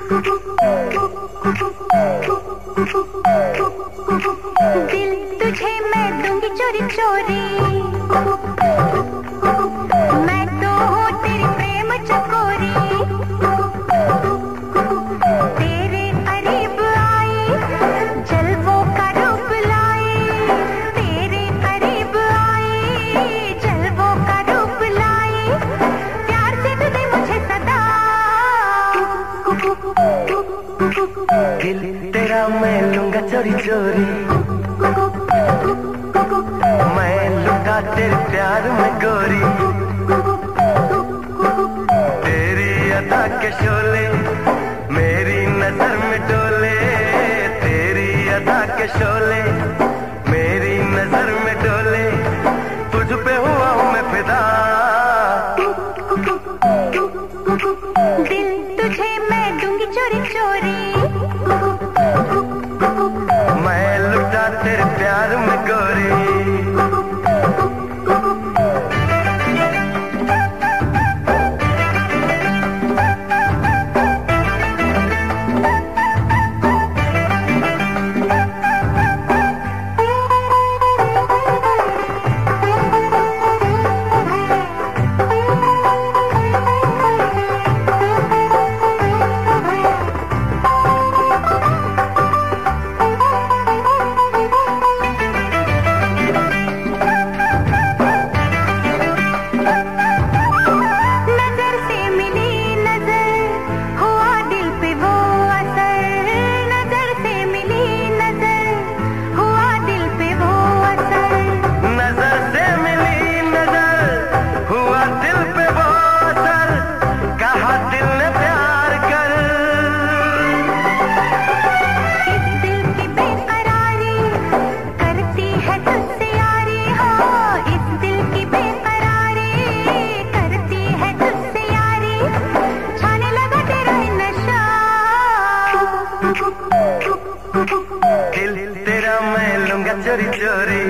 दिल तुझे मैं दूंगी चोरी चोरी, मैं तो हूँ तेरी प्रेम चकोरी। तेरे करीब आई जलवों का रूप लाई, तेरे करीब आई जलवों का रूप लाई। प्यार से तू दे मुझे सदा, दिल तेरा मैं लूंगा चोरी चोरी, मैं लूंगा तेरे प्यार में गोरी। तेरी अदा के शोले मेरी नजर में डोले, तेरी अदा के शोले मेरी नजर में डोले। तुझ पे हुआ हूँ मैं फिदा, दिल तुझे मैं दूंगी चोरी चोरी, मैं लुटा तेरे प्यार में गोरी। दिल तेरा मैं लूंगा चोरी चोरी,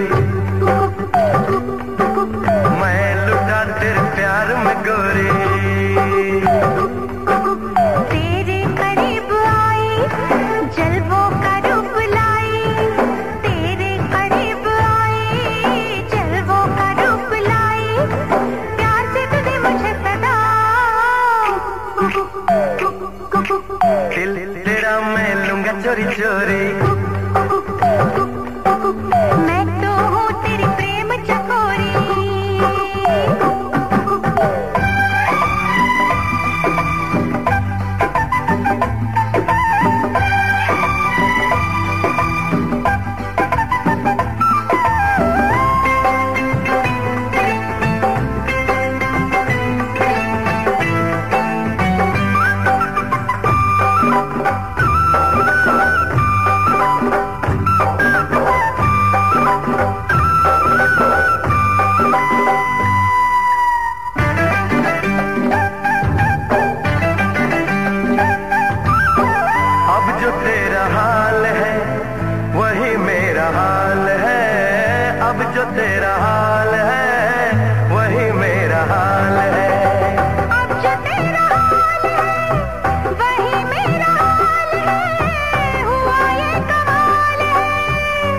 मैं लुटा तेरे प्यार में गोरी। तेरे करीब आई जलवों का रूप लाई, तेरे करीब आई जलवों का रूप लाई। प्यार से तू दे मुझे सदा, दिल तेरा मैं लूंगा चोरी चोरी, मैं तो हूँ तेरी प्रेम चकोरी। अब जो तेरा हाल है वही मेरा हाल है। अब जो तेरा हाल है वही मेरा हाल है, हुआ ये कमाल है।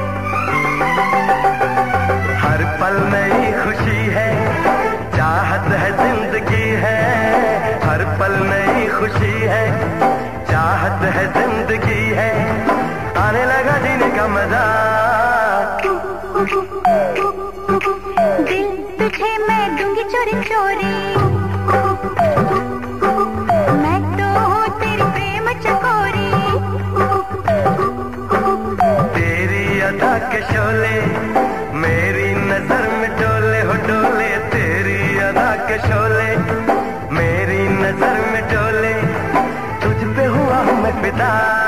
हर पल नई खुशी है, चाहत है जिंदगी है। हर पल नई खुशी है, चाहत है जिंदगी है। आने लगा जीने का मजा, दिल तुझे मैं दूंगी चोरी चोरी, मैं तो हूँ तेरी प्रेम चकोरी। तेरी अदा के शोले मेरी नजर में डोले हो डोले। तेरी अदा के शोले मेरी नजर में डोले, तुझ पे हुआ हूँ मैं फिदा।